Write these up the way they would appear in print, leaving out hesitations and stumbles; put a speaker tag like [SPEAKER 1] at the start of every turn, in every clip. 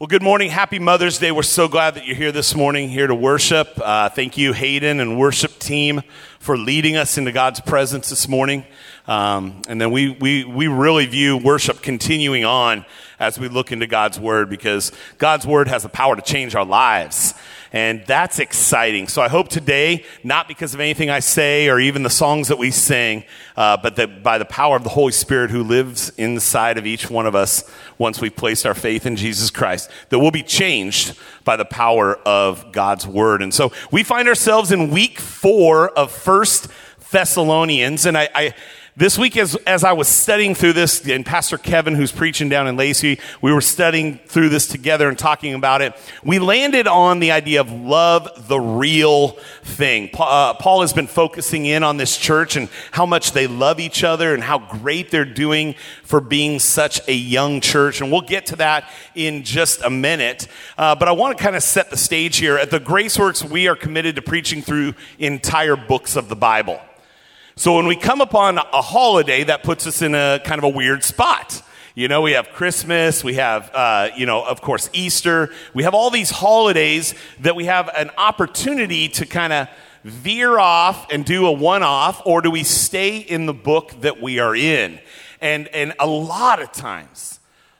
[SPEAKER 1] Well, good morning. Happy Mother's Day. We're so glad that you're here this morning, here to worship. Thank you, Hayden and worship team, for leading us into God's presence this morning. And then we really view worship continuing on as we look into God's Word, because God's Word has the power to change our lives. And that's exciting. So I hope today, not because of anything I say or even the songs that we sing, but that by the power of the Holy Spirit who lives inside of each one of us once we've placed our faith in Jesus Christ, that we'll be changed by the power of God's Word. And so we find ourselves in week 4 of 1 Thessalonians. And I this week, as I was studying through this, and Pastor Kevin, who's preaching down in Lacey, we were studying through this together and talking about it. We landed on the idea of love the real thing. Paul has been focusing in on this church and how much they love each other and how great they're doing for being such a young church. And we'll get to that in just a minute. But I want to kind of set the stage here. At the Graceworks, we are committed to preaching through entire books of the Bible. So when we come upon a holiday, that puts us in a kind of a weird spot. You know, we have Christmas, we have, of course, Easter. We have all these holidays that we have an opportunity to kind of veer off and do a one-off, or do we stay in the book that we are in? And a lot of times,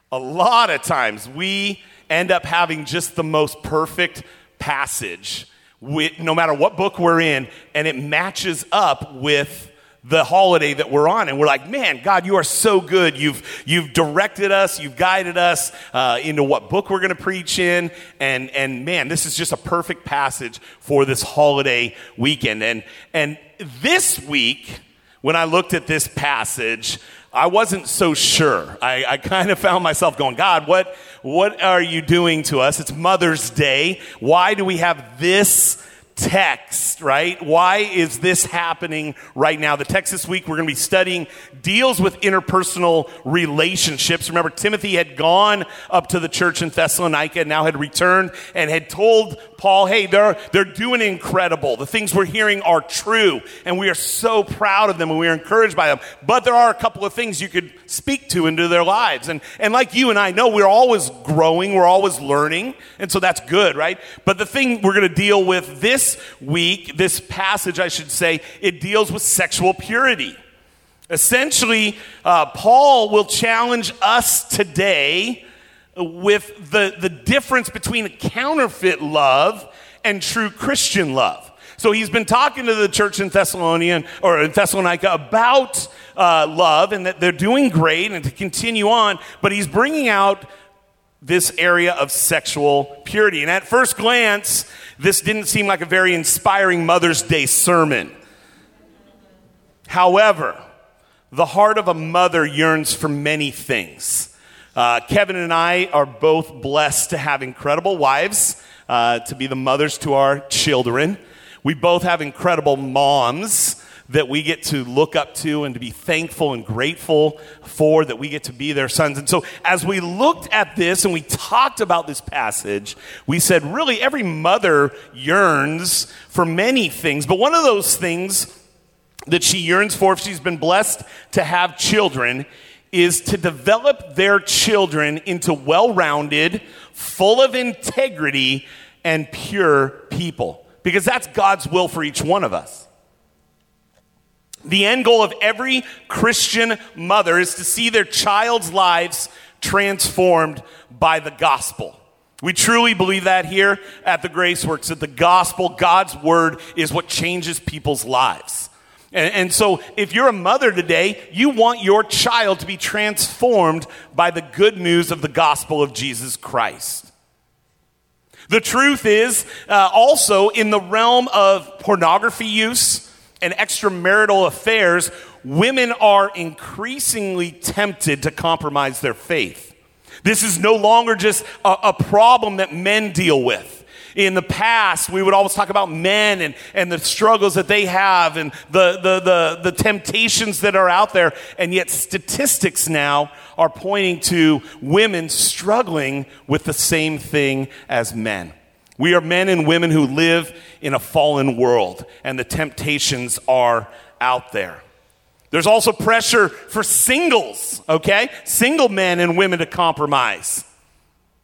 [SPEAKER 1] we end up having just the most perfect passage, no matter what book we're in, and it matches up with the holiday that we're on. And we're like, man, God, you are so good. You've directed us, you've guided us into what book we're going to preach in. And man, this is just a perfect passage for this holiday weekend. And this week, when I looked at this passage, I wasn't so sure. I kind of found myself going, God, what are you doing to us? It's Mother's Day. Why do we have this text, right? Why is this happening right now? The text this week we're going to be studying deals with interpersonal relationships. Remember, Timothy had gone up to the church in Thessalonica and now had returned and had told Paul, hey, they're doing incredible. The things we're hearing are true, and we are so proud of them, and we are encouraged by them. But there are a couple of things you could speak to into their lives. And like you and I know, we're always growing, we're always learning, and so that's good, right? But the thing we're going to deal with this week, this passage, I should say, it deals with sexual purity. Essentially, Paul will challenge us today with the difference between counterfeit love and true Christian love. So he's been talking to the church in Thessalonica about love, and that they're doing great and to continue on, but he's bringing out this area of sexual purity. And at first glance, this didn't seem like a very inspiring Mother's Day sermon. However, the heart of a mother yearns for many things. Kevin and I are both blessed to have incredible wives, to be the mothers to our children. We both have incredible moms that we get to look up to and to be thankful and grateful for, that we get to be their sons. And so as we looked at this and we talked about this passage, we said really every mother yearns for many things, but one of those things that she yearns for, if she's been blessed to have children, is to develop their children into well-rounded, full of integrity, and pure people. Because that's God's will for each one of us. The end goal of every Christian mother is to see their child's lives transformed by the gospel. We truly believe that here at the Graceworks, that the gospel, God's word, is what changes people's lives. And so if you're a mother today, you want your child to be transformed by the good news of the gospel of Jesus Christ. The truth is, also in the realm of pornography use and extramarital affairs, women are increasingly tempted to compromise their faith. This is no longer just a problem that men deal with. In the past, we would always talk about men and the struggles that they have and the temptations that are out there. And yet statistics now are pointing to women struggling with the same thing as men. We are men and women who live in a fallen world, and the temptations are out there. There's also pressure for singles, okay? Single men and women to compromise.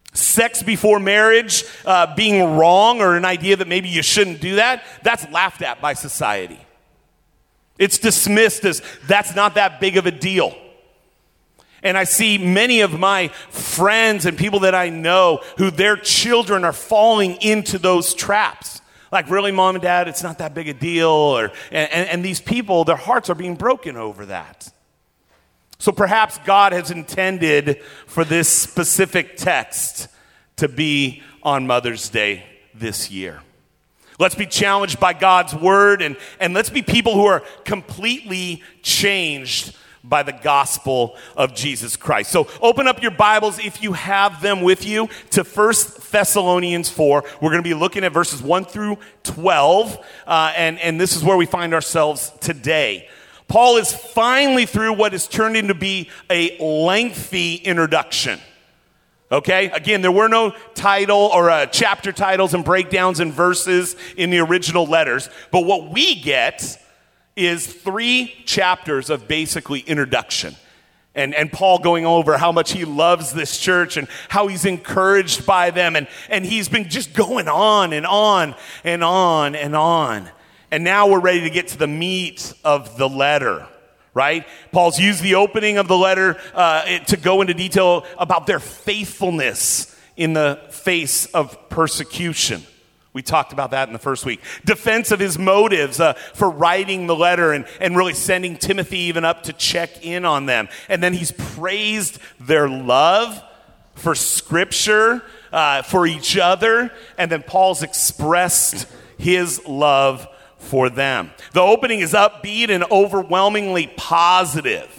[SPEAKER 1] Sex before marriage being wrong, or an idea that maybe you shouldn't do that, that's laughed at by society. It's dismissed as that's not that big of a deal. And I see many of my friends and people that I know who their children are falling into those traps. Like, really, mom and dad, it's not that big a deal. And these people, their hearts are being broken over that. So perhaps God has intended for this specific text to be on Mother's Day this year. Let's be challenged by God's word, and let's be people who are completely changed by the gospel of Jesus Christ. So open up your Bibles, if you have them with you, to 1 Thessalonians 4. We're going to be looking at verses 1 through 12, and this is where we find ourselves today. Paul is finally through what has turned into be a lengthy introduction. Okay? Again, there were no title or chapter titles and breakdowns and verses in the original letters, but what we get is 3 chapters of basically introduction. And Paul going over how much he loves this church and how he's encouraged by them. And he's been just going on and on and on and on. And now we're ready to get to the meat of the letter, right? Paul's used the opening of the letter to go into detail about their faithfulness in the face of persecution. We talked about that in the first week. Defense of his motives for writing the letter and really sending Timothy even up to check in on them. And then he's praised their love for Scripture, for each other. And then Paul's expressed his love for them. The opening is upbeat and overwhelmingly positive.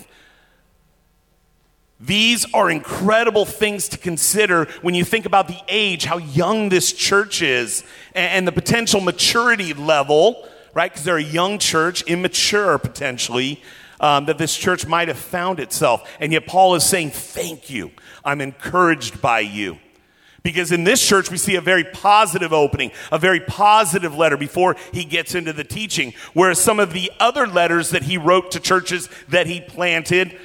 [SPEAKER 1] These are incredible things to consider when you think about the age, how young this church is, and the potential maturity level, right? Because they're a young church, immature potentially, that this church might have found itself. And yet Paul is saying, thank you. I'm encouraged by you. Because in this church, we see a very positive opening, a very positive letter before he gets into the teaching. Whereas some of the other letters that he wrote to churches that he planted,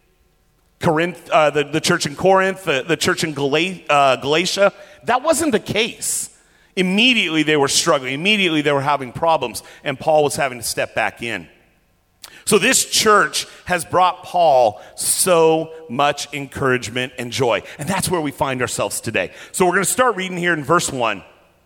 [SPEAKER 1] the church in Corinth, the church in Galatia, that wasn't the case. Immediately they were struggling. Immediately they were having problems, and Paul was having to step back in. So this church has brought Paul so much encouragement and joy, and that's where we find ourselves today. So we're going to start reading here in verse 1.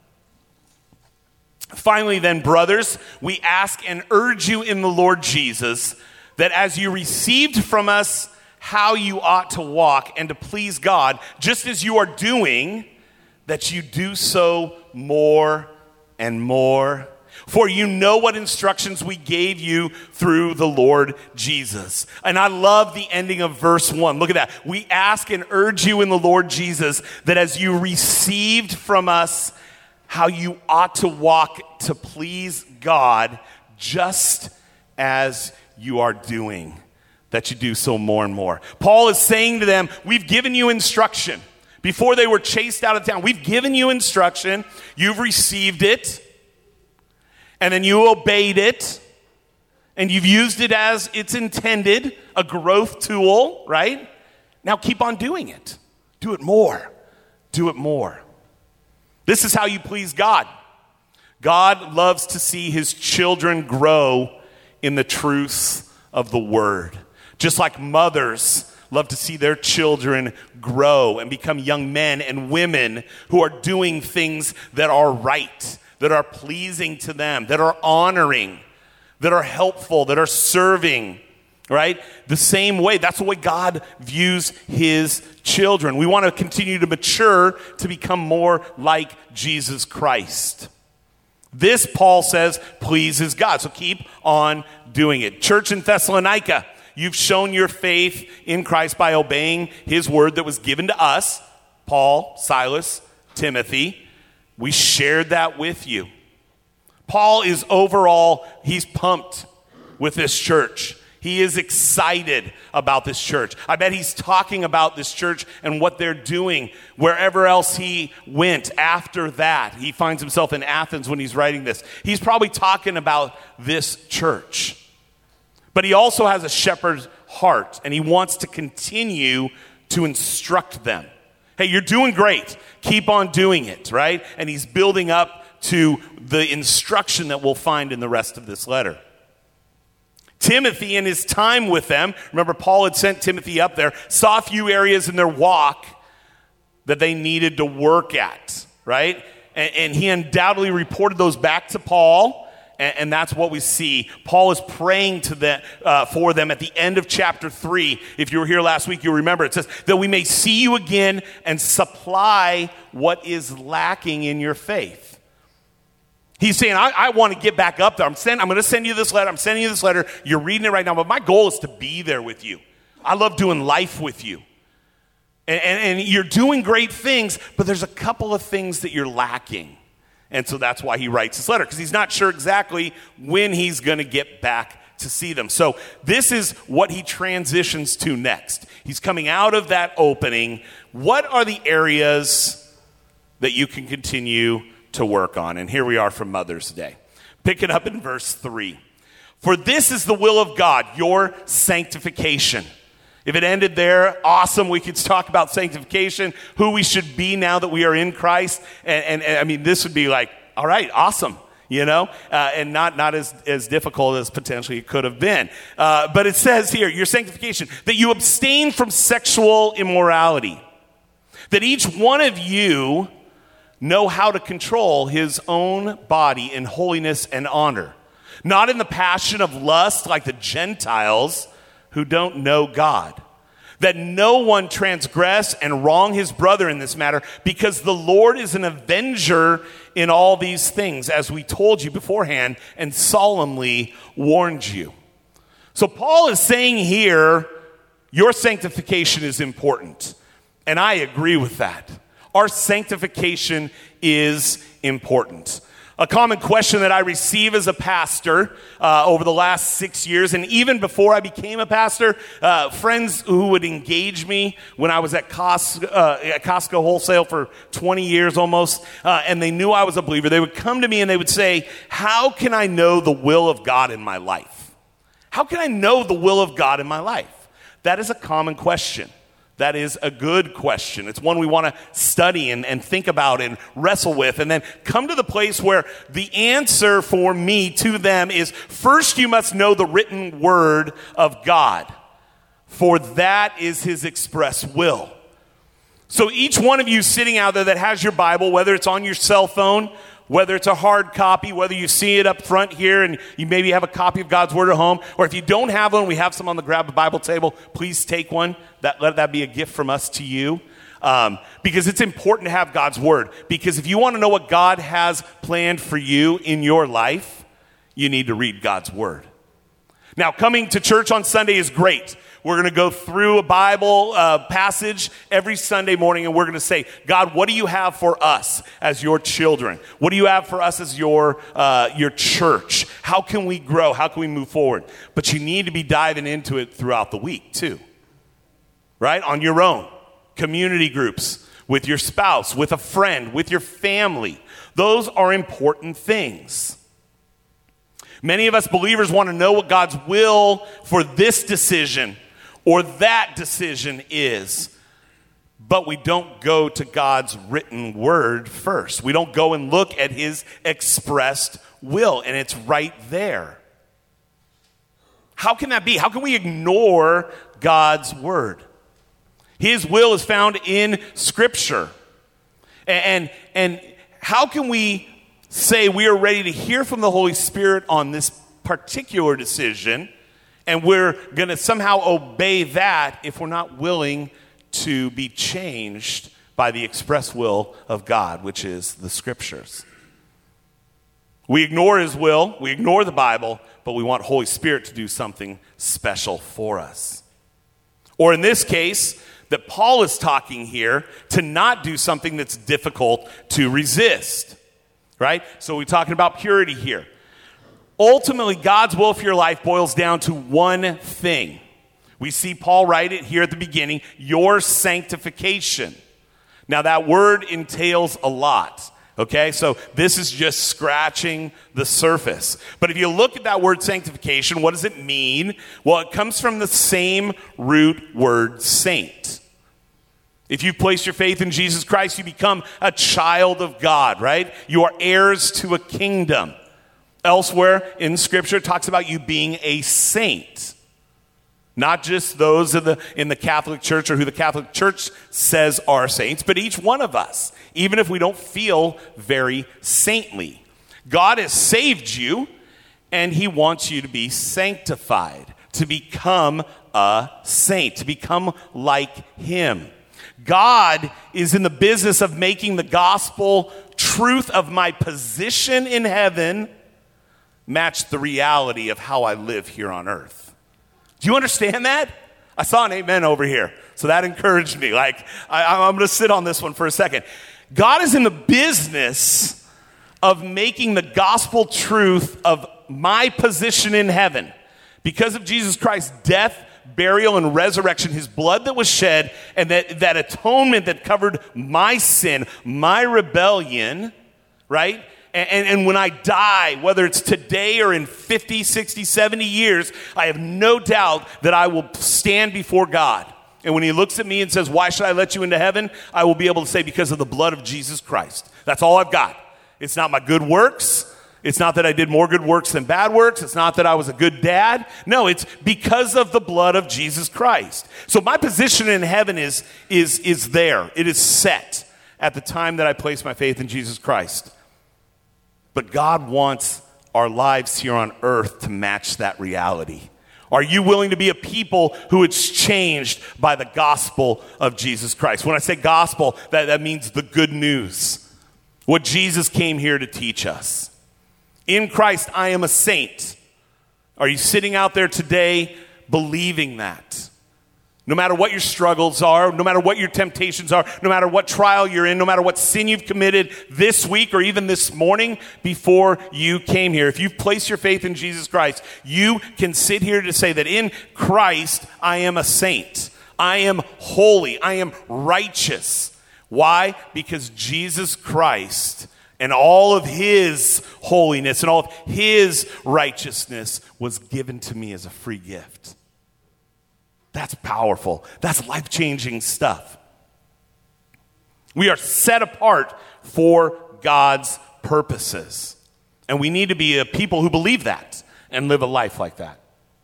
[SPEAKER 1] Finally then, brothers, we ask and urge you in the Lord Jesus that as you received from us how you ought to walk and to please God, just as you are doing, that you do so more and more. For you know what instructions we gave you through the Lord Jesus. And I love the ending of verse 1. Look at that. We ask and urge you in the Lord Jesus that as you received from us how you ought to walk to please God, just as you are doing, that you do so more and more. Paul is saying to them, we've given you instruction. Before they were chased out of town, we've given you instruction. You've received it. And then you obeyed it. And you've used it as it's intended, a growth tool, right? Now keep on doing it. Do it more. Do it more. This is how you please God. God loves to see his children grow in the truths of the word. Just like mothers love to see their children grow and become young men and women who are doing things that are right, that are pleasing to them, that are honoring, that are helpful, that are serving, right? The same way, that's the way God views his children. We want to continue to mature to become more like Jesus Christ. This, Paul says, pleases God. So keep on doing it. Church in Thessalonica, you've shown your faith in Christ by obeying his word that was given to us, Paul, Silas, Timothy. We shared that with you. Paul is overall, he's pumped with this church. He is excited about this church. I bet he's talking about this church and what they're doing wherever else he went after that. He finds himself in Athens when he's writing this. He's probably talking about this church. But he also has a shepherd's heart, and he wants to continue to instruct them. Hey, you're doing great. Keep on doing it, right? And he's building up to the instruction that we'll find in the rest of this letter. Timothy, in his time with them, remember Paul had sent Timothy up there, saw a few areas in their walk that they needed to work at, right? And he undoubtedly reported those back to Paul, and that's what we see. Paul is praying to them, for them at the end of chapter 3. If you were here last week, you'll remember it says, that we may see you again and supply what is lacking in your faith. He's saying, I want to get back up there. I'm going to send you this letter. I'm sending you this letter. You're reading it right now, but my goal is to be there with you. I love doing life with you. And you're doing great things, but there's a couple of things that you're lacking. And so that's why he writes this letter, because he's not sure exactly when he's going to get back to see them. So this is what he transitions to next. He's coming out of that opening. What are the areas that you can continue to work on? And here we are from Mother's Day. Pick it up in verse 3. For this is the will of God, your sanctification. If it ended there, awesome. We could talk about sanctification, who we should be now that we are in Christ. And I mean, this would be like, all right, awesome, you know, and not as difficult as potentially it could have been. But it says here, your sanctification, that you abstain from sexual immorality, that each one of you know how to control his own body in holiness and honor, not in the passion of lust like the Gentiles who don't know God, that no one transgress and wrong his brother in this matter, because the Lord is an avenger in all these things, as we told you beforehand and solemnly warned you. So Paul is saying here, your sanctification is important. And I agree with that. Our sanctification is important. A common question that I receive as a pastor over the last 6 years, and even before I became a pastor, friends who would engage me when I was at Costco Wholesale for 20 years almost, and they knew I was a believer, they would come to me and they would say, how can I know the will of God in my life? How can I know the will of God in my life? That is a common question. That is a good question. It's one we want to study and think about and wrestle with, and then come to the place where the answer for me to them is, first you must know the written word of God, for that is his express will. So each one of you sitting out there that has your Bible, whether it's on your cell phone, whether it's a hard copy, whether you see it up front here and you maybe have a copy of God's Word at home, or if you don't have one, we have some on the Grab a Bible table. Please take one. Let that be a gift from us to you. Because it's important to have God's Word. Because if you want to know what God has planned for you in your life, you need to read God's Word. Now, coming to church on Sunday is great. We're going to go through a Bible passage every Sunday morning, and we're going to say, God, what do you have for us as your children? What do you have for us as your church? How can we grow? How can we move forward? But you need to be diving into it throughout the week, too. Right? On your own. Community groups, with your spouse, with a friend, with your family. Those are important things. Many of us believers want to know what God's will for this decision or that decision is, but we don't go to God's written word first. We don't go and look at his expressed will, and it's right there. How can that be? How can we ignore God's word? His will is found in Scripture. And how can we say we are ready to hear from the Holy Spirit on this particular decision, and we're going to somehow obey that if we're not willing to be changed by the express will of God, which is the Scriptures? We ignore his will, we ignore the Bible, but we want Holy Spirit to do something special for us. Or in this case, that Paul is talking here, to not do something that's difficult to resist. Right? So we're talking about purity here. Ultimately, God's will for your life boils down to one thing. We see Paul write it here at the beginning, your sanctification. Now that word entails a lot. Okay, so this is just scratching the surface. But if you look at that word sanctification, what does it mean? Well, it comes from the same root word saint. If you place your faith in Jesus Christ, you become a child of God, right? You are heirs to a kingdom. Elsewhere in Scripture, it talks about you being a saint. Not just those in the Catholic Church or who the Catholic Church says are saints, but each one of us, even if we don't feel very saintly. God has saved you, and he wants you to be sanctified, to become a saint, to become like him. God is in the business of making the gospel truth of my position in heaven match the reality of how I live here on earth. Do you understand that? I saw an amen over here, so that encouraged me. I'm going to sit on this one for a second. God is in the business of making the gospel truth of my position in heaven. Because of Jesus Christ's death, burial, and resurrection, his blood that was shed, and that atonement that covered my sin, my rebellion, right? And when I die, whether it's today or in 50, 60, 70 years, I have no doubt that I will stand before God. And when he looks at me and says, why should I let you into heaven? I will be able to say, because of the blood of Jesus Christ. That's all I've got. It's not my good works. It's not that I did more good works than bad works. It's not that I was a good dad. No, it's because of the blood of Jesus Christ. So my position in heaven is there. It is set at the time that I place my faith in Jesus Christ. But God wants our lives here on earth to match that reality. Are you willing to be a people who is changed by the gospel of Jesus Christ? When I say gospel, that means the good news. What Jesus came here to teach us. In Christ, I am a saint. Are you sitting out there today believing that? No matter what your struggles are, no matter what your temptations are, no matter what trial you're in, no matter what sin you've committed this week or even this morning before you came here, if you've placed your faith in Jesus Christ, you can sit here to say that in Christ, I am a saint. I am holy. I am righteous. Why? Because Jesus Christ and all of his holiness and all of his righteousness was given to me as a free gift. That's powerful. That's life-changing stuff. We are set apart for God's purposes. And we need to be a people who believe that and live a life like that.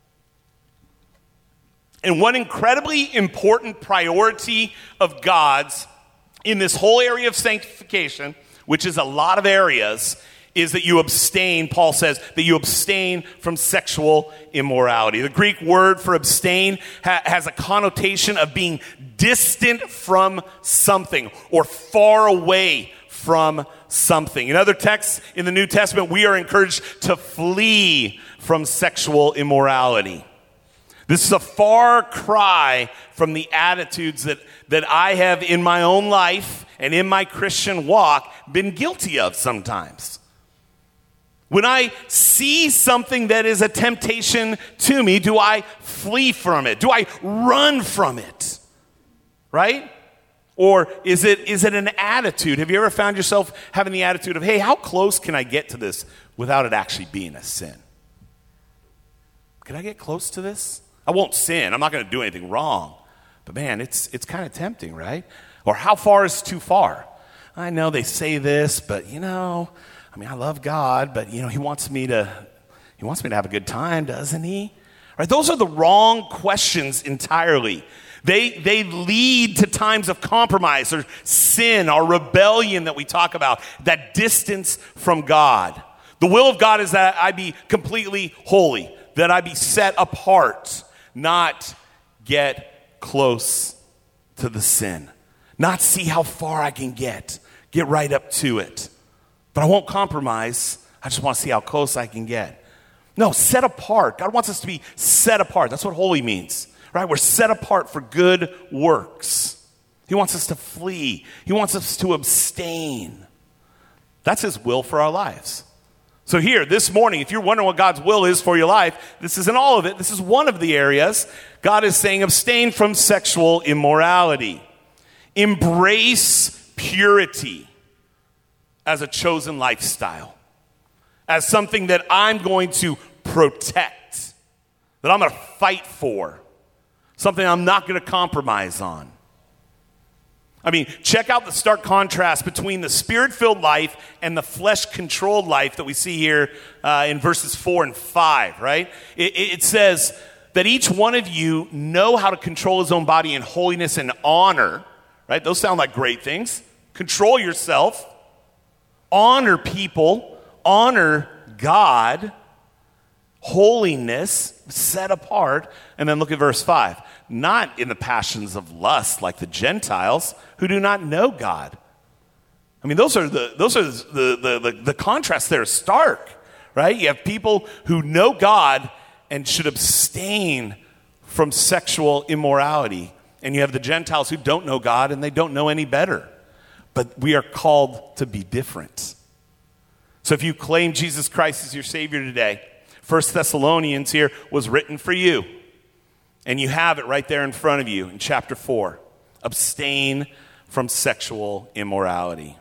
[SPEAKER 1] And one incredibly important priority of God's in this whole area of sanctification, which is a lot of areas, is that you abstain, Paul says, that you abstain from sexual immorality. The Greek word for abstain has a connotation of being distant from something or far away from something. In other texts in the New Testament, we are encouraged to flee from sexual immorality. This is a far cry from the attitudes that I have in my own life and in my Christian walk been guilty of sometimes. When I see something that is a temptation to me, do I flee from it? Do I run from it? Right? Or is it an attitude? Have you ever found yourself having the attitude of, hey, how close can I get to this without it actually being a sin? Can I get close to this? I won't sin. I'm not going to do anything wrong. But man, it's kind of tempting, right? Or how far is too far? I know they say this, but I love God, but he wants me to have a good time, doesn't he? Right? Those are the wrong questions entirely. They lead to times of compromise or sin or rebellion that we talk about, that distance from God. The will of God is that I be completely holy, that I be set apart, not get close to the sin, not see how far I can get right up to it. But I won't compromise. I just want to see how close I can get. No, set apart. God wants us to be set apart. That's what holy means, right? We're set apart for good works. He wants us to flee. He wants us to abstain. That's his will for our lives. So here, this morning, if you're wondering what God's will is for your life, this isn't all of it. This is one of the areas. God is saying abstain from sexual immorality. Embrace purity as a chosen lifestyle, as something that I'm going to protect, that I'm going to fight for, something I'm not going to compromise on. I mean, check out the stark contrast between the spirit-filled life and the flesh-controlled life that we see here in verses 4 and 5, right? It says that each one of you know how to control his own body in holiness and honor, right? Those sound like great things. Control yourself, honor people, honor God, holiness, set apart. And then look at verse 5. Not in the passions of lust like the Gentiles who do not know God. I mean, those are the contrast there is stark, right? You have people who know God and should abstain from sexual immorality. And you have the Gentiles who don't know God and they don't know any better. But we are called to be different. So if you claim Jesus Christ as your Savior today, 1 Thessalonians here was written for you. And you have it right there in front of you in chapter 4. Abstain from sexual immorality.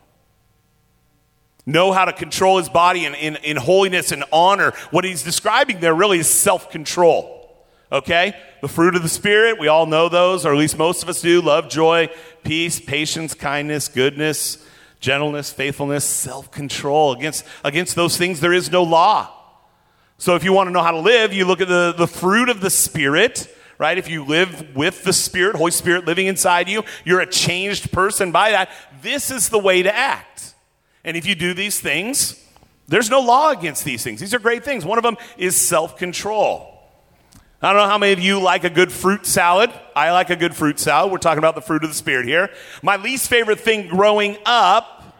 [SPEAKER 1] Know how to control his body in holiness and honor. What he's describing there really is self-control. Okay? The fruit of the Spirit, we all know those, or at least most of us do. Love, joy, peace, patience, kindness, goodness, gentleness, faithfulness, self-control. Against those things there is no law. So if you want to know how to live, you look at the fruit of the Spirit, right? If you live with the Spirit, Holy Spirit living inside you, you're a changed person by that. This is the way to act. And if you do these things, there's no law against these things. These are great things. One of them is self-control. I don't know how many of you like a good fruit salad. I like a good fruit salad. We're talking about the fruit of the Spirit here. My least favorite thing growing up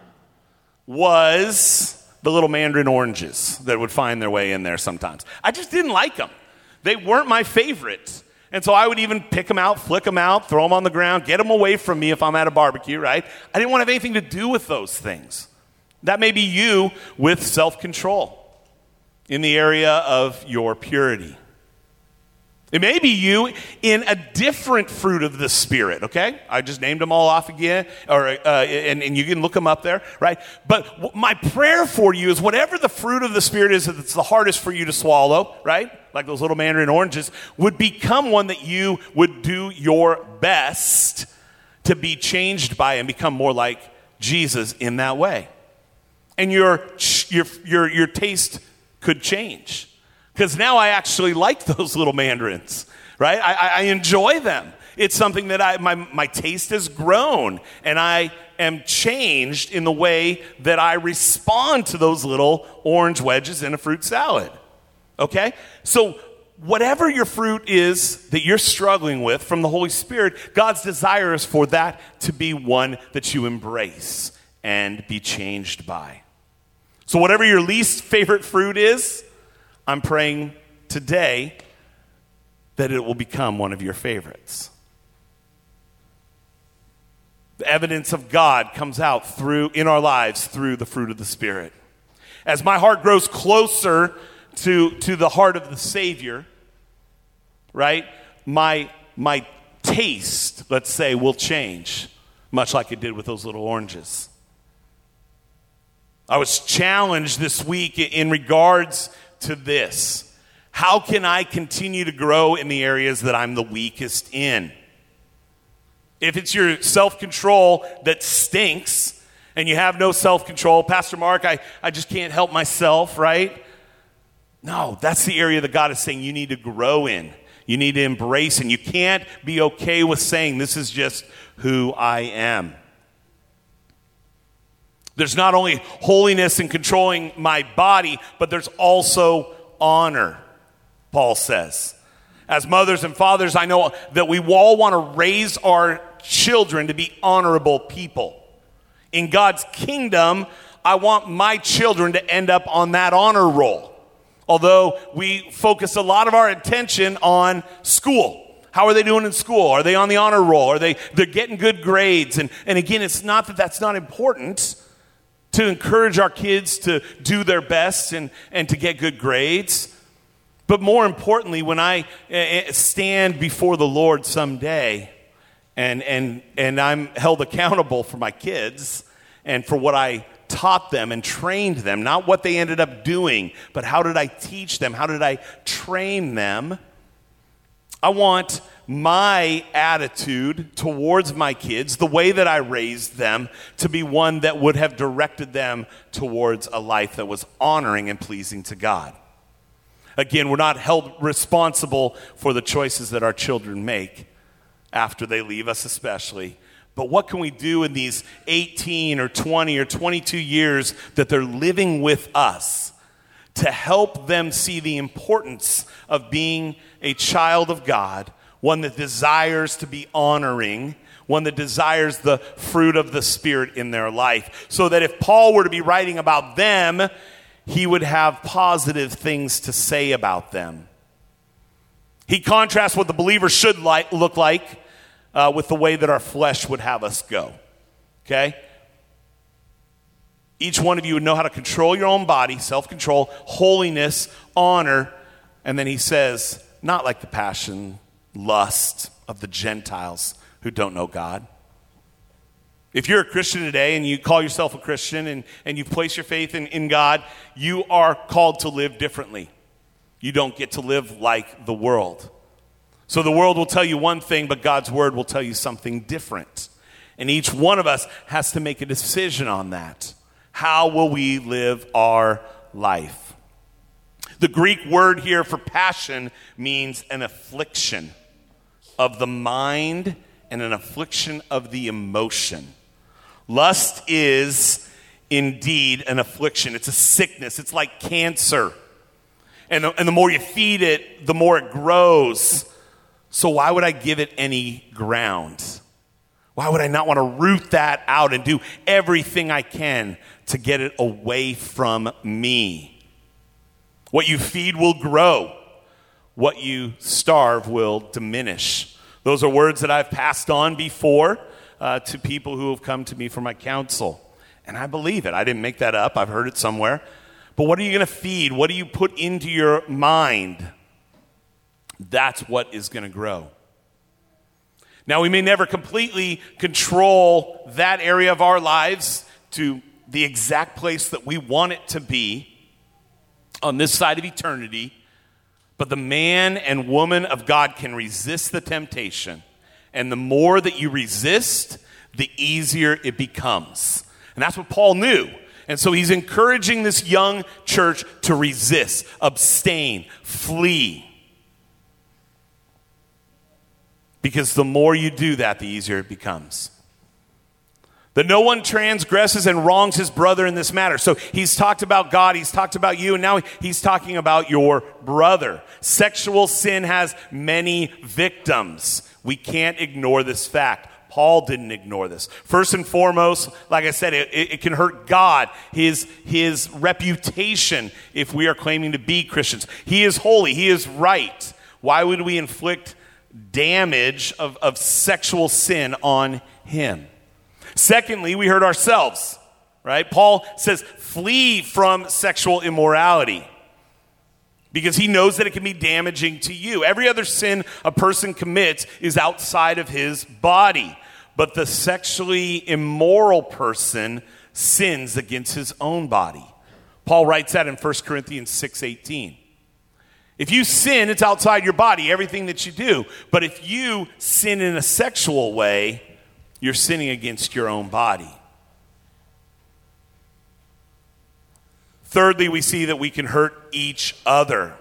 [SPEAKER 1] was the little mandarin oranges that would find their way in there sometimes. I just didn't like them. They weren't my favorite. And so I would even pick them out, flick them out, throw them on the ground, get them away from me if I'm at a barbecue, right? I didn't want to have anything to do with those things. That may be you with self-control in the area of your purity. It may be you in a different fruit of the Spirit, okay? I just named them all off again, and you can look them up there, right? But my prayer for you is whatever the fruit of the Spirit is that's the hardest for you to swallow, right? Like those little mandarin oranges, would become one that you would do your best to be changed by and become more like Jesus in that way. And your taste could change. Because now I actually like those little mandarins, right? I enjoy them. It's something that my taste has grown, and I am changed in the way that I respond to those little orange wedges in a fruit salad, okay? So whatever your fruit is that you're struggling with from the Holy Spirit, God's desire is for that to be one that you embrace and be changed by. So whatever your least favorite fruit is, I'm praying today that it will become one of your favorites. The evidence of God comes out in our lives through the fruit of the Spirit. As my heart grows closer to the heart of the Savior, right, my taste, let's say, will change, much like it did with those little oranges. I was challenged this week in regards to this. How can I continue to grow in the areas that I'm the weakest in? If it's your self-control that stinks and you have no self-control, Pastor Mark, I just can't help myself, right? No, that's the area that God is saying you need to grow in. You need to embrace, and you can't be okay with saying this is just who I am. There's not only holiness in controlling my body, but there's also honor, Paul says. As mothers and fathers, I know that we all want to raise our children to be honorable people. In God's kingdom, I want my children to end up on that honor roll. Although we focus a lot of our attention on school. How are they doing in school? Are they on the honor roll? They're getting good grades? And again, it's not that that's not important to encourage our kids to do their best and to get good grades. But more importantly, when I stand before the Lord someday and I'm held accountable for my kids and for what I taught them and trained them, not what they ended up doing, but how did I teach them? How did I train them? I want my attitude towards my kids, the way that I raised them, to be one that would have directed them towards a life that was honoring and pleasing to God. Again, we're not held responsible for the choices that our children make after they leave us especially. But what can we do in these 18 or 20 or 22 years that they're living with us to help them see the importance of being a child of God, one that desires to be honoring, one that desires the fruit of the Spirit in their life, so that if Paul were to be writing about them, he would have positive things to say about them. He contrasts what the believer should look like with the way that our flesh would have us go. Okay? Each one of you would know how to control your own body, self-control, holiness, honor, and then he says, not like the passion, lust of the Gentiles who don't know God. If you're a Christian today and you call yourself a Christian and you place your faith in God, you are called to live differently. You don't get to live like the world. So the world will tell you one thing, but God's word will tell you something different. And each one of us has to make a decision on that. How will we live our life? The Greek word here for passion means an affliction of the mind and an affliction of the emotion. Lust is indeed an affliction. It's a sickness. It's like cancer. And the more you feed it, the more it grows. So why would I give it any ground? Why would I not want to root that out and do everything I can to get it away from me? What you feed will grow. What you starve will diminish. Those are words that I've passed on before to people who have come to me for my counsel. And I believe it. I didn't make that up. I've heard it somewhere. But what are you going to feed? What do you put into your mind? That's what is going to grow. Now, we may never completely control that area of our lives to the exact place that we want it to be on this side of eternity, but the man and woman of God can resist the temptation. And the more that you resist, the easier it becomes. And that's what Paul knew. And so he's encouraging this young church to resist, abstain, flee. Because the more you do that, the easier it becomes. That no one transgresses and wrongs his brother in this matter. So he's talked about God, he's talked about you, and now he's talking about your brother. Sexual sin has many victims. We can't ignore this fact. Paul didn't ignore this. First and foremost, like I said, it can hurt God, his reputation if we are claiming to be Christians. He is holy. He is right. Why would we inflict damage of sexual sin on him? Secondly, we hurt ourselves, right? Paul says, flee from sexual immorality, because he knows that it can be damaging to you. Every other sin a person commits is outside of his body, but the sexually immoral person sins against his own body. Paul writes that in 1 Corinthians 6:18. If you sin, it's outside your body, everything that you do. But if you sin in a sexual way, you're sinning against your own body. Thirdly, we see that we can hurt each other.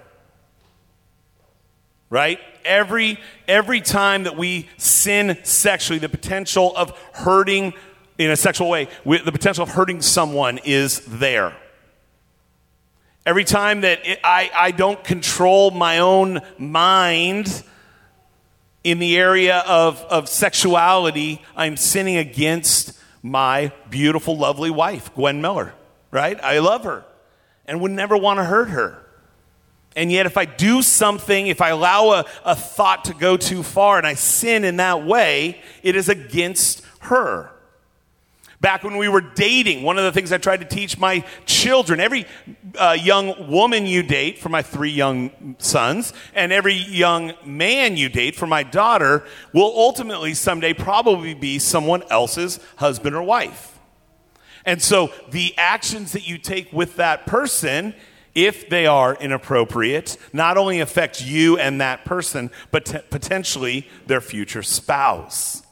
[SPEAKER 1] Right? Every time that we sin sexually, the potential of hurting in a sexual way, the potential of hurting someone is there. Every time that I don't control my own mind in the area of sexuality, I'm sinning against my beautiful, lovely wife, Gwen Miller, right? I love her and would never want to hurt her. And yet if I do something, if I allow a thought to go too far and I sin in that way, it is against her. Back when we were dating, one of the things I tried to teach my children, every young woman you date, for my 3 young sons, and every young man you date, for my daughter, will ultimately someday probably be someone else's husband or wife. And so the actions that you take with that person if they are inappropriate, not only affect you and that person, but potentially their future spouse.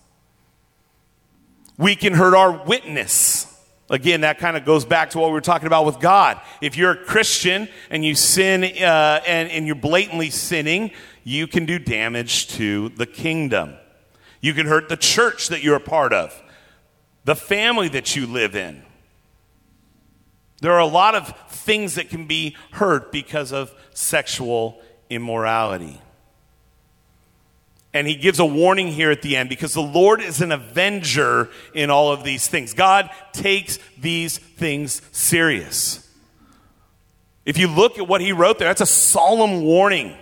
[SPEAKER 1] We can hurt our witness. Again, that kind of goes back to what we were talking about with God. If you're a Christian and you sin and you're blatantly sinning, you can do damage to the kingdom. You can hurt the church that you're a part of, the family that you live in. There are a lot of things that can be hurt because of sexual immorality. And he gives a warning here at the end because the Lord is an avenger in all of these things. God takes these things serious. If you look at what he wrote there, that's a solemn warning.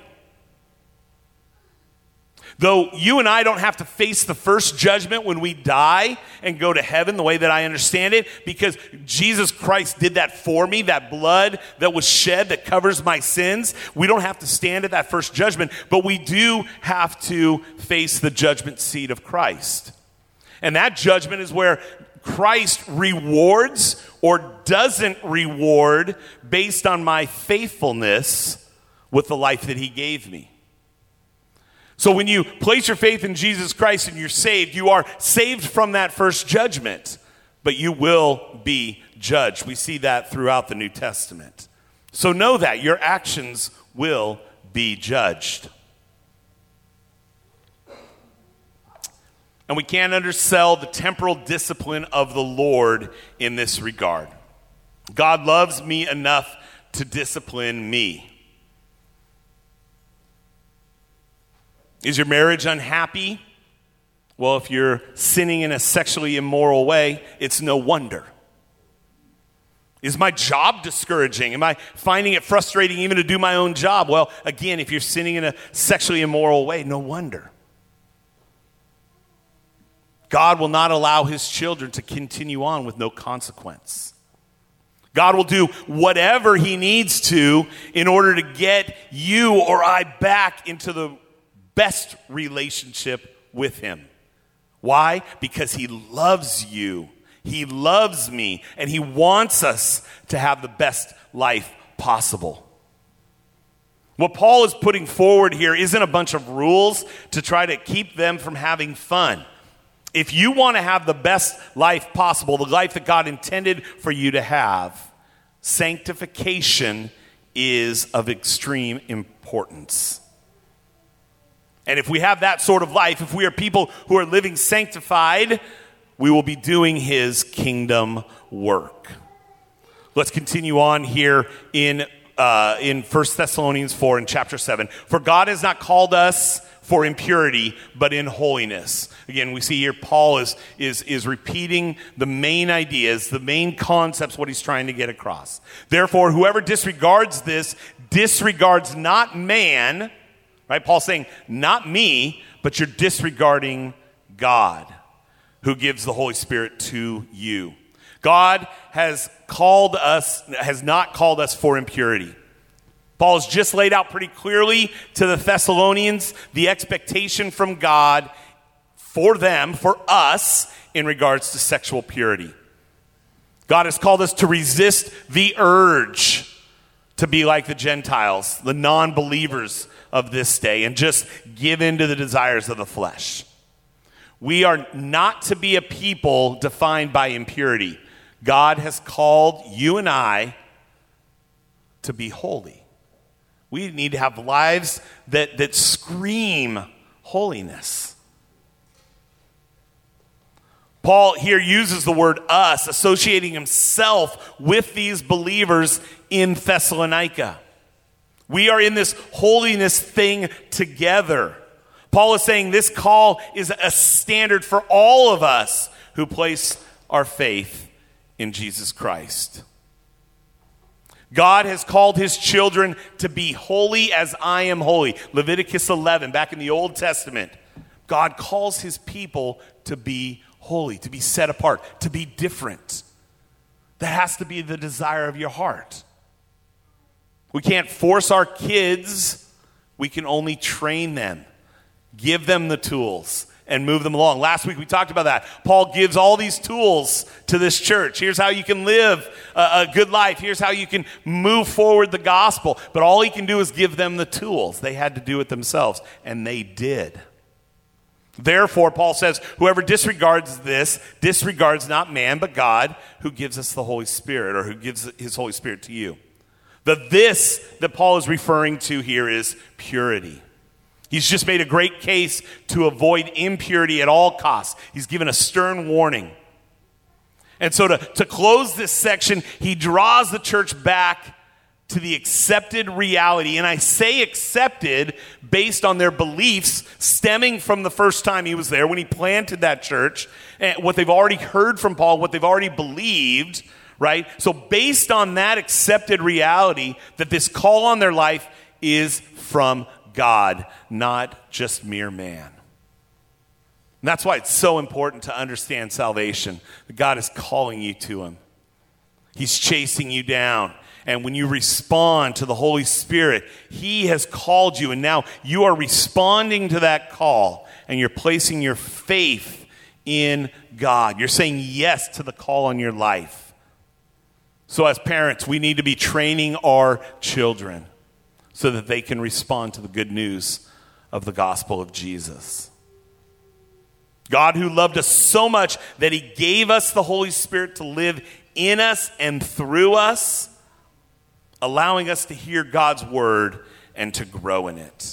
[SPEAKER 1] Though you and I don't have to face the first judgment when we die and go to heaven the way that I understand it, because Jesus Christ did that for me, that blood that was shed that covers my sins. We don't have to stand at that first judgment, but we do have to face the judgment seat of Christ. And that judgment is where Christ rewards or doesn't reward based on my faithfulness with the life that he gave me. So when you place your faith in Jesus Christ and you're saved, you are saved from that first judgment, but you will be judged. We see that throughout the New Testament. So know that your actions will be judged. And we can't undersell the temporal discipline of the Lord in this regard. God loves me enough to discipline me. Is your marriage unhappy? Well, if you're sinning in a sexually immoral way, it's no wonder. Is my job discouraging? Am I finding it frustrating even to do my own job? Well, again, if you're sinning in a sexually immoral way, no wonder. God will not allow his children to continue on with no consequence. God will do whatever he needs to in order to get you or I back into the best relationship with him. Why? Because he loves you. He loves me, and he wants us to have the best life possible. What Paul is putting forward here isn't a bunch of rules to try to keep them from having fun. If you want to have the best life possible, the life that God intended for you to have, sanctification is of extreme importance. And if we have that sort of life, if we are people who are living sanctified, we will be doing his kingdom work. Let's continue on here in 1 Thessalonians 4 in chapter 7. For God has not called us for impurity, but in holiness. Again, we see here Paul is repeating the main ideas, the main concepts, what he's trying to get across. Therefore, whoever disregards this disregards not man. Right? Paul's saying, not me, but you're disregarding God, who gives the Holy Spirit to you. God has not called us for impurity. Paul has just laid out pretty clearly to the Thessalonians the expectation from God for them, for us, in regards to sexual purity. God has called us to resist the urge to be like the Gentiles, the non-believers of this day, and just give in to the desires of the flesh. We are not to be a people defined by impurity. God has called you and I to be holy. We need to have lives that scream holiness. Paul here uses the word us, associating himself with these believers in Thessalonica. We are in this holiness thing together. Paul is saying this call is a standard for all of us who place our faith in Jesus Christ. God has called his children to be holy as I am holy. Leviticus 11, back in the Old Testament. God calls his people to be holy, to be set apart, to be different. That has to be the desire of your heart. We can't force our kids. We can only train them, give them the tools, and move them along. Last week we talked about that. Paul gives all these tools to this church. Here's how you can live a good life. Here's how you can move forward the gospel. But all he can do is give them the tools. They had to do it themselves, and they did. Therefore, Paul says, whoever disregards this disregards not man, but God, who gives us the Holy Spirit, or who gives his Holy Spirit to you. The this that Paul is referring to here is purity. He's just made a great case to avoid impurity at all costs. He's given a stern warning. And so to close this section, he draws the church back to the accepted reality. And I say accepted based on their beliefs stemming from the first time he was there when he planted that church, and what they've already heard from Paul, what they've already believed, right? So based on that accepted reality that this call on their life is from God, not just mere man. And that's why it's so important to understand salvation. That God is calling you to him. He's chasing you down. And when you respond to the Holy Spirit, he has called you. And now you are responding to that call. And you're placing your faith in God. You're saying yes to the call on your life. So as parents, we need to be training our children so that they can respond to the good news of the gospel of Jesus. God, who loved us so much that he gave us the Holy Spirit to live in us and through us, allowing us to hear God's word and to grow in it.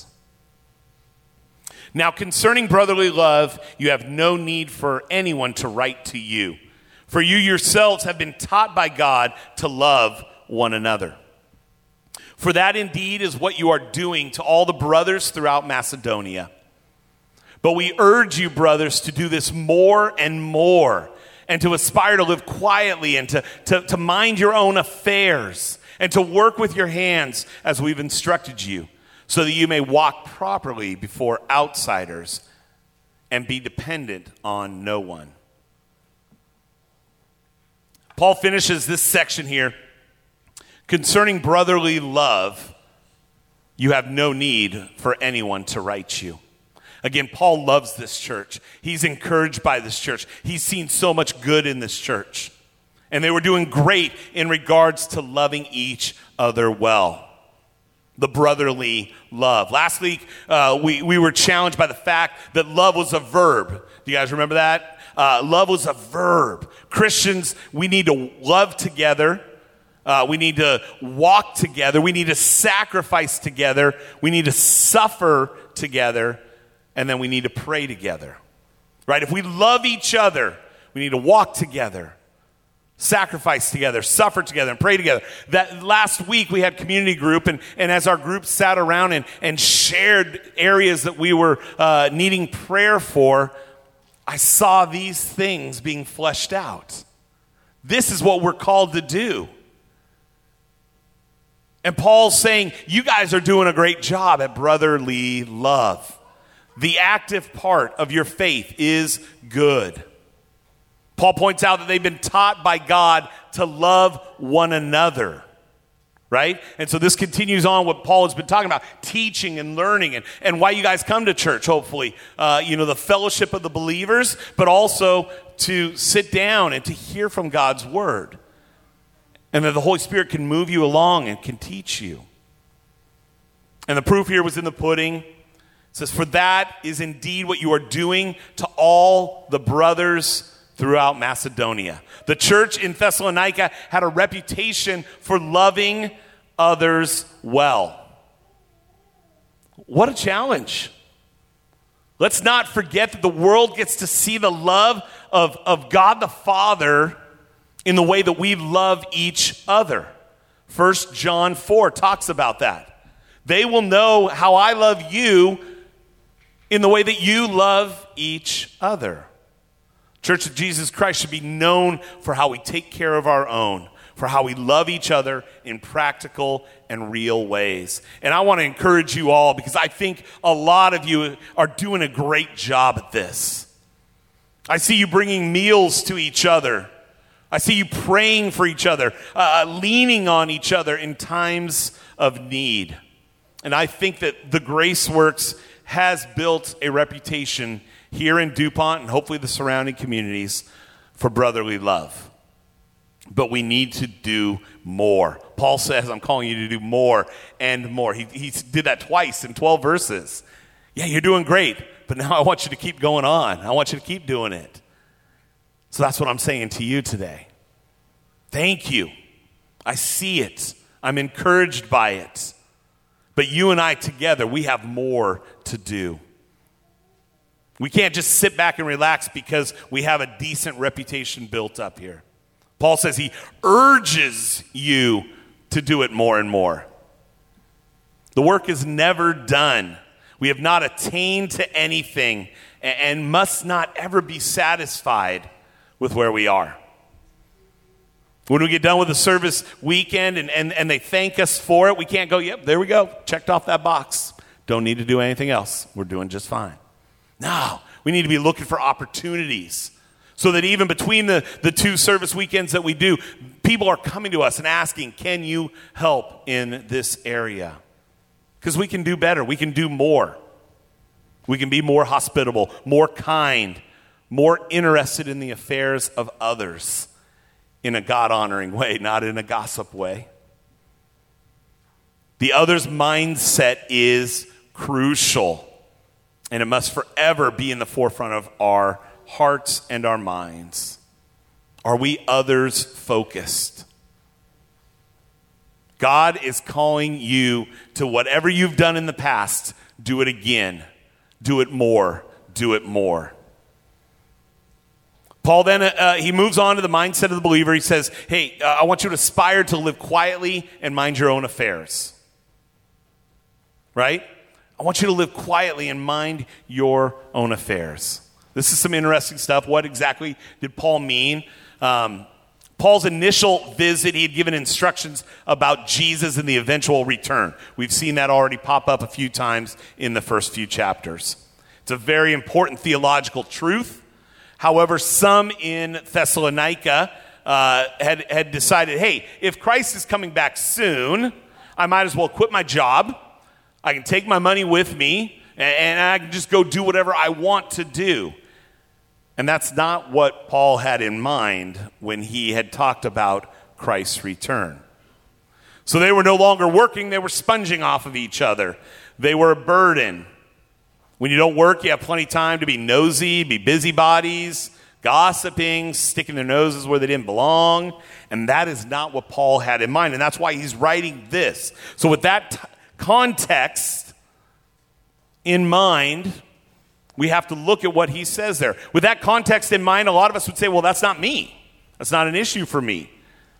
[SPEAKER 1] Now, concerning brotherly love, you have no need for anyone to write to you, for you yourselves have been taught by God to love one another. For that indeed is what you are doing to all the brothers throughout Macedonia. But we urge you, brothers, to do this more and more, and to aspire to live quietly, and to mind your own affairs, and to work with your hands as we've instructed you, so that you may walk properly before outsiders and be dependent on no one. Paul finishes this section here. Concerning brotherly love, you have no need for anyone to write you. Again, Paul loves this church. He's encouraged by this church. He's seen so much good in this church. And they were doing great in regards to loving each other well. The brotherly love. Last week, we were challenged by the fact that love was a verb. Do you guys remember that? Love was a verb. Christians, we need to love together. We need to walk together. We need to sacrifice together. We need to suffer together. And then we need to pray together. Right? If we love each other, we need to walk together, sacrifice together, suffer together, and pray together. That last week we had community group, and as our group sat around and shared areas that we were needing prayer for, I saw these things being fleshed out. This is what we're called to do. And Paul's saying, you guys are doing a great job at brotherly love. The active part of your faith is good. Paul points out that they've been taught by God to love one another, right? And so this continues on what Paul has been talking about, teaching and learning, and why you guys come to church, hopefully. The fellowship of the believers, but also to sit down and to hear from God's word. And that the Holy Spirit can move you along and can teach you. And the proof here was in the pudding. It says, for that is indeed what you are doing to all the brothers throughout Macedonia. The church in Thessalonica had a reputation for loving others well. What a challenge. Let's not forget that the world gets to see the love of God the Father in the way that we love each other. 1 John 4 talks about that. They will know how I love you in the way that you love each other. Church of Jesus Christ should be known for how we take care of our own, for how we love each other in practical and real ways. And I want to encourage you all, because I think a lot of you are doing a great job at this. I see you bringing meals to each other. I see you praying for each other, leaning on each other in times of need. And I think that the Grace Works has built a reputation here in DuPont and hopefully the surrounding communities for brotherly love. But we need to do more. Paul says, I'm calling you to do more and more. He did that twice in 12 verses. Yeah, you're doing great, but now I want you to keep going on. I want you to keep doing it. So that's what I'm saying to you today. Thank you. I see it. I'm encouraged by it. But you and I together, we have more to do. We can't just sit back and relax because we have a decent reputation built up here. Paul says he urges you to do it more and more. The work is never done. We have not attained to anything and must not ever be satisfied with where we are. When we get done with the service weekend and they thank us for it, we can't go, yep, there we go, checked off that box. Don't need to do anything else. We're doing just fine. No, we need to be looking for opportunities so that even between the two service weekends that we do, people are coming to us and asking, can you help in this area? Because we can do better. We can do more. We can be more hospitable, more kind, more interested in the affairs of others in a God-honoring way, not in a gossip way. The others mindset is crucial, and it must forever be in the forefront of our hearts and our minds. Are we others focused? God is calling you to whatever you've done in the past, do it again. Do it more. Do it more. Paul then, he moves on to the mindset of the believer. He says, hey, I want you to aspire to live quietly and mind your own affairs. Right? I want you to live quietly and mind your own affairs. This is some interesting stuff. What exactly did Paul mean? Paul's initial visit, he had given instructions about Jesus and the eventual return. We've seen that already pop up a few times in the first few chapters. It's a very important theological truth. However, some in Thessalonica had decided, hey, if Christ is coming back soon, I might as well quit my job. I can take my money with me, and I can just go do whatever I want to do. And that's not what Paul had in mind when he had talked about Christ's return. So they were no longer working, they were sponging off of each other. They were a burden. When you don't work, you have plenty of time to be nosy, be busybodies, gossiping, sticking their noses where they didn't belong. And that is not what Paul had in mind. And that's why he's writing this. So with that context in mind, we have to look at what he says there. With that context in mind, a lot of us would say, well, that's not me. That's not an issue for me.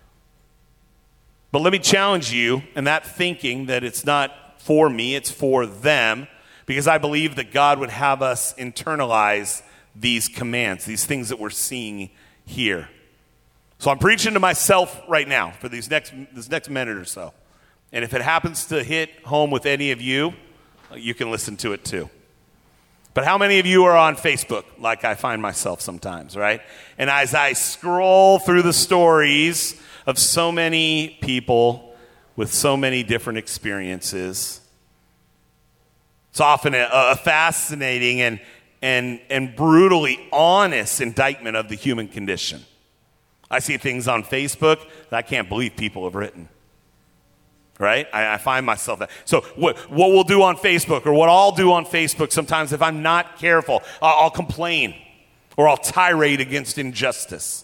[SPEAKER 1] But let me challenge you in that thinking that it's not for me, it's for them, because I believe that God would have us internalize these commands, these things that we're seeing here. So I'm preaching to myself right now for this next minute or so. And if it happens to hit home with any of you, you can listen to it too. But how many of you are on Facebook, like I find myself sometimes, right? And as I scroll through the stories of so many people with so many different experiences, it's often a fascinating and brutally honest indictment of the human condition. I see things on Facebook that I can't believe people have written. Right? I find myself that. So what we'll do on Facebook, or what I'll do on Facebook sometimes if I'm not careful, I'll complain or I'll tirade against injustice.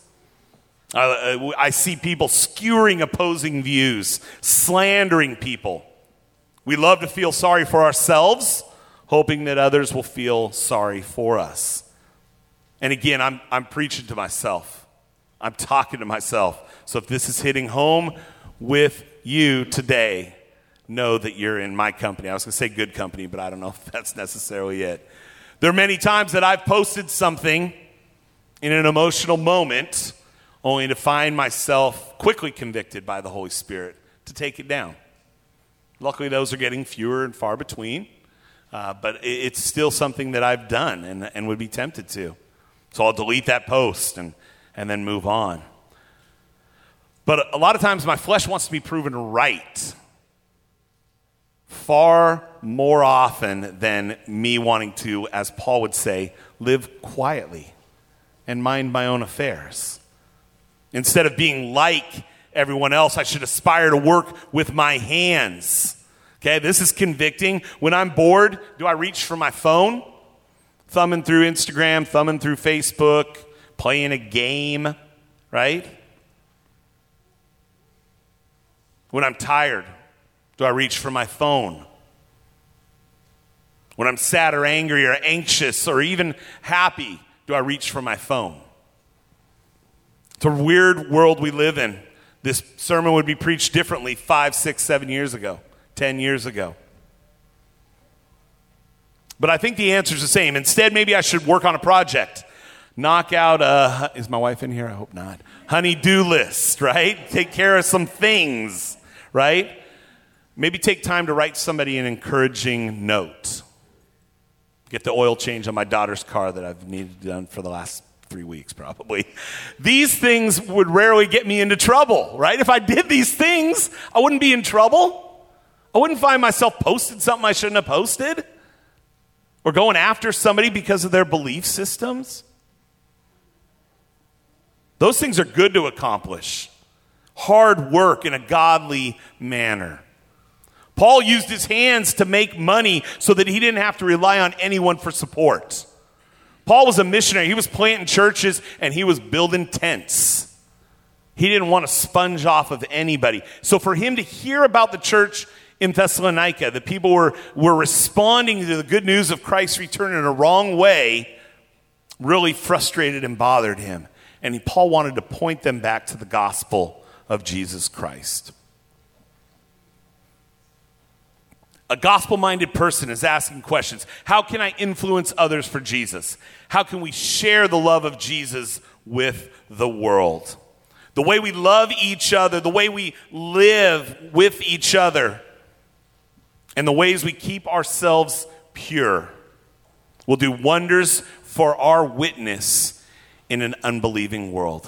[SPEAKER 1] I see people skewering opposing views, slandering people. We love to feel sorry for ourselves, hoping that others will feel sorry for us. And again, I'm preaching to myself. I'm talking to myself. So if this is hitting home with you today, know that you're in my company. I was going to say good company, but I don't know if that's necessarily it. There are many times that I've posted something in an emotional moment only to find myself quickly convicted by the Holy Spirit to take it down. Luckily, those are getting fewer and far between, but it's still something that I've done and would be tempted to. So I'll delete that post and then move on. But a lot of times my flesh wants to be proven right far more often than me wanting to, as Paul would say, live quietly and mind my own affairs. Instead of being like everyone else, I should aspire to work with my hands. Okay, this is convicting. When I'm bored, do I reach for my phone? Thumbing through Instagram, thumbing through Facebook, playing a game, right? When I'm tired, do I reach for my phone? When I'm sad or angry or anxious or even happy, do I reach for my phone? It's a weird world we live in. This sermon would be preached differently 5, 6, 7 years ago, 10 years ago. But I think the answer is the same. Instead, maybe I should work on a project. Knock out is my wife in here? I hope not. Honey-do list, right? Take care of some things, right? Maybe take time to write somebody an encouraging note. Get the oil change on my daughter's car that I've needed done for the last 3 weeks probably. These things would rarely get me into trouble, right? If I did these things, I wouldn't be in trouble. I wouldn't find myself posted something I shouldn't have posted or going after somebody because of their belief systems. Those things are good to accomplish. Hard work in a godly manner. Paul used his hands to make money so that he didn't have to rely on anyone for support. Paul was a missionary. He was planting churches and he was building tents. He didn't want to sponge off of anybody. So for him to hear about the church in Thessalonica, the people were responding to the good news of Christ's return in a wrong way, really frustrated and bothered him. And Paul wanted to point them back to the gospel of Jesus Christ. A gospel-minded person is asking questions. How can I influence others for Jesus? How can we share the love of Jesus with the world? The way we love each other, the way we live with each other, and the ways we keep ourselves pure will do wonders for our witness in an unbelieving world.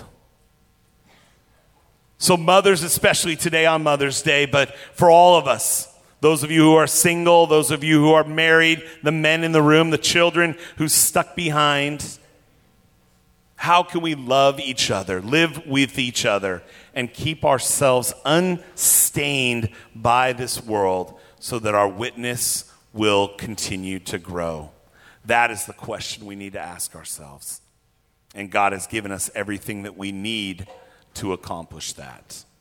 [SPEAKER 1] So mothers, especially today on Mother's Day, but for all of us, those of you who are single, those of you who are married, the men in the room, the children who stuck behind, how can we love each other, live with each other, and keep ourselves unstained by this world so that our witness will continue to grow? That is the question we need to ask ourselves. And God has given us everything that we need to accomplish that.